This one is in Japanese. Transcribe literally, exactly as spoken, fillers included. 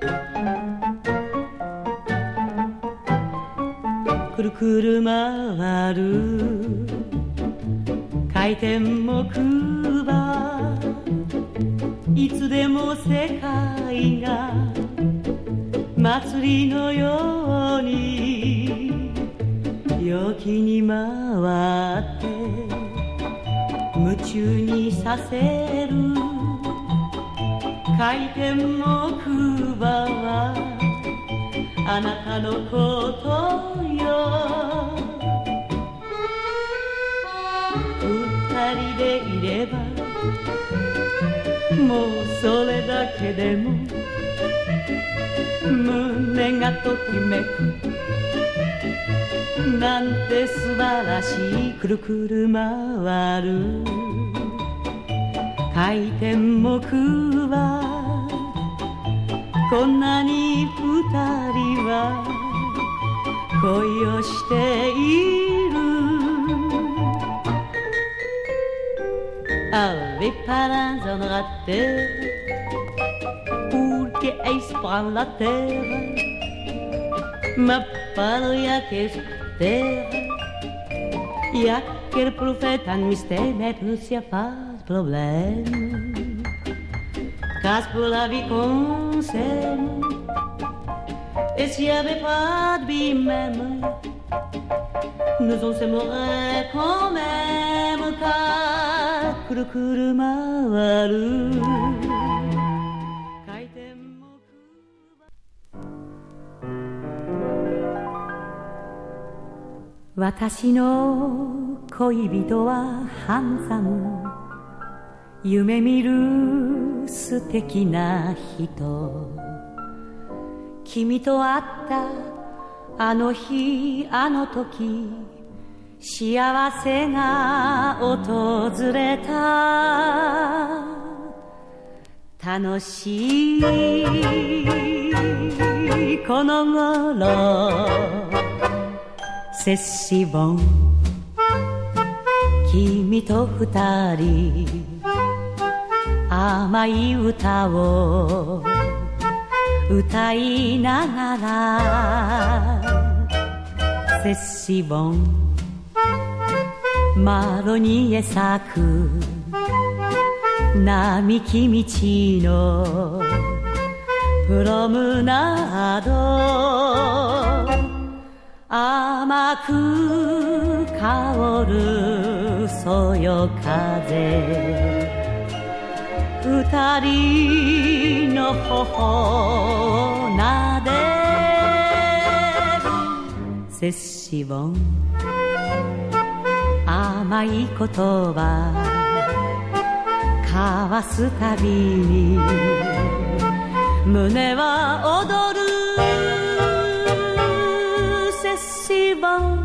くるくる回る回転木馬、いつでも世界が祭りのように陽気に回って夢中にさせる。回転木馬はあなたのことよ。二人でいればもうそれだけでも胸がときめく。なんて素晴らしい。くるくる回る回転木馬、こんなに二人は恋をしている。Allez parrains en rater porque es para la terre, ma parodia que es terre. Y aquel profeta en mystère, mais plus y a pas de problème. Casse pour la vie qu'on s'aime, et s'il y avait pas de vie même, nous on s'aimerait quand même. Car くるくる回る回転木馬。私の恋人はハンサム、夢見る素敵な人。君と会ったあの日あの時、幸せが訪れた。楽しいこの頃、セシボン君と二人甘い歌を歌いながら、セシボンマロニへ咲く並木道のプロムナード、甘く香るそよ風、二人の頬をなでる。セシボン甘い言葉交わすたびに胸は踊る。セシボン